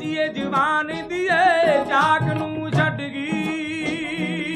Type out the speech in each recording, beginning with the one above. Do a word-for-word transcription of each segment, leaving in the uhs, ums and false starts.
ਕੱਚੀਏ ਜਵਾਨ ਦੀਏ ਚਾਕ ਨੂੰ ਛੱਡ ਗਈ।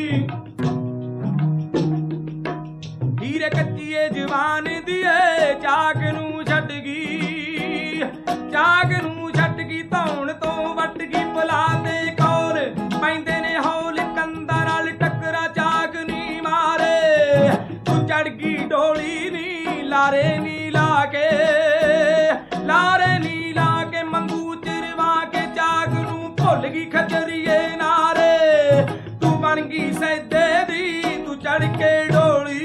ਹੀਰੇ ਕੱਚੀਏ ਜਵਾਨ ਦੀਏ ਚਾਕ ਨੂੰ ਛੱਡ ਗਈ। ਚਾਕ ਨੂੰ ਛੱਡ ਗਈ ਧੌਣ ਤੋਂ ਵੱਟ ਗਈ ਬੁਲਾ ਦੇ ਕੋਲ ਪੈਂਦੇ ਨੇ ਹੌਲ ਕੰਧਾਂ ਨਾਲ ਟੱਕਰਾ ਚਾਕ ਨੀ ਮਾਰੇ। ਤੂੰ ਚੜ ਗਈ ਢੋਲੀ ਨੀ ਲਾਰੇ ਨੀ ਲਾ ਕੇ ਲਾਰੇ ਨੀ ਲਾ ਕੇ ਮੰਗੂ ਚਿਰਵਾ ਕੇ ਚਾਕ ਨੂੰ ਭੁੱਲ ਗਈ ਖਚਰੀਏ ਨਾਰੇ। ਤੂੰ ਬਣ ਗਈ ਸੈਦੇ ਦੀ ਤੂੰ ਚੜ ਕੇ ਢੋਲੀ।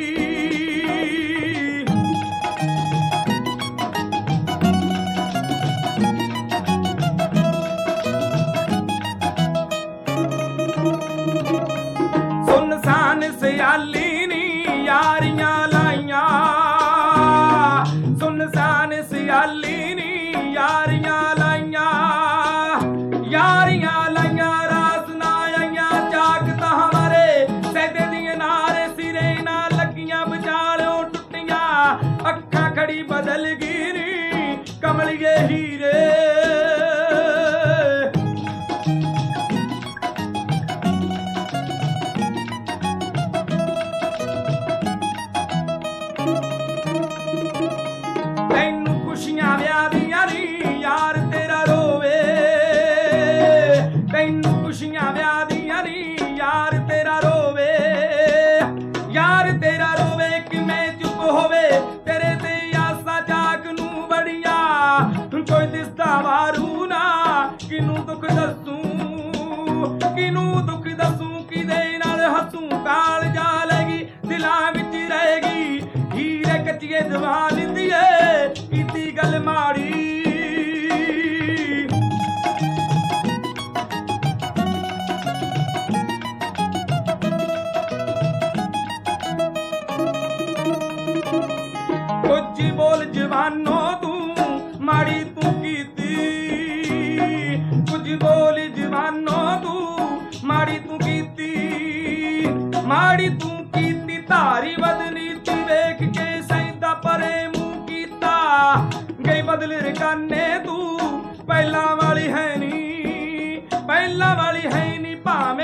ਸੁਨਸਾਨ ਸਿਆਲੀ ਨੀ ਯਾਰੀਆਂ ਲਾਈਆਂ। ਸੁਨਸਾਨ ਸਿਆਲੀ ਨੀ ਯਾਰੀਆਂ ਲਾਈਆਂ। ਯਾਰੀਆਂ ਲਾਈਆਂ ਰਾਸ ਨਾ ਆਈਆਂ ਚਾਕ ਤਾਂ ਹਮਾਰੇ ਸੈਦੇ ਦੀਆਂ ਨਾਰੇ ਸਿਰੇ ਨਾ ਲੱਗੀਆਂ ਵਿਚਾਲਿਓਂ ਟੁੱਟੀਆਂ। ਅੱਖਾਂ ਖੜੀ ਬਦਲ ਗਈ ਨੀ ਕਮਲੀਏ ਹੀਰੇ। ਤੈਨੂੰ ਖੁਸ਼ੀਆਂ ਵਿਆਹ ਦੀਆਂ ਨੀ ਯਾਰ ਤੇਰਾ ਰੋਵੇ। ਤੈਨੂੰ ਖੁਸ਼ੀਆਂ ਵਿਆਹ ਦੀਆਂ ਨੀ ਯਾਰ ਤੇਰਾ ਰੋਵੇ। ਯਾਰ ਤੇਰਾ ਰੋਵੇ ਕਿਵੇਂ ਚੁੱਪ ਹੋਵੇ ਤੇਰੇ ਤੇ ਆਸਾਂ ਚਾਕ ਨੂੰ ਬੜੀਆਂ। ਕੋਈ ਦਿਸਦਾ ਵਾਰੂ ਨਾ ਕਿਨੂੰ ਦੁੱਖ ਦੱਸੂ ਕਿਨੂੰ ਦੁੱਖ ਦੱਸੂ ਕਿਦੇ ਨਾਲ ਹੱਸੂ। ਕਾਲ ਜਾ ਲੈਗੀ ਦਿਲਾਂ ਵਿੱਚ ਰਹੇਗੀ ਹੀਰੇ ਕੱਚੀਏ ਜਵਾਨ ਦੀਏ ਕੀਤੀ ਗੱਲ ਮਾੜੀ। ਕੁਝ ਬੋਲ ਜਵਾਨੋ ਤੂੰ ਮਾੜੀ ਤੂੰ ਕੀਤੀ। ਕੁਝ ਬੋਲ ਜਵਾਨੋ ਤੂੰ ਮਾੜੀ ਤੂੰ ਕੀਤੀ। ਮਾੜੀ ਤੂੰ ਕੀਤੀ ਧਾਰੀ ਬਦਨੀਤੀ ਵੇਖ ਕੇ ਸੈਂਦਾ ਪਰੇ ਮੂੰਹ ਕੀਤਾ। ਗਈ ਬਦਲ ਰਕਾਨੇ ਤੂੰ ਪਹਿਲਾਂ ਵਾਲੀ ਹੈ ਨੀ ਪਹਿਲਾਂ ਵਾਲੀ ਹੈ ਨੀ ਭਾਵੇਂ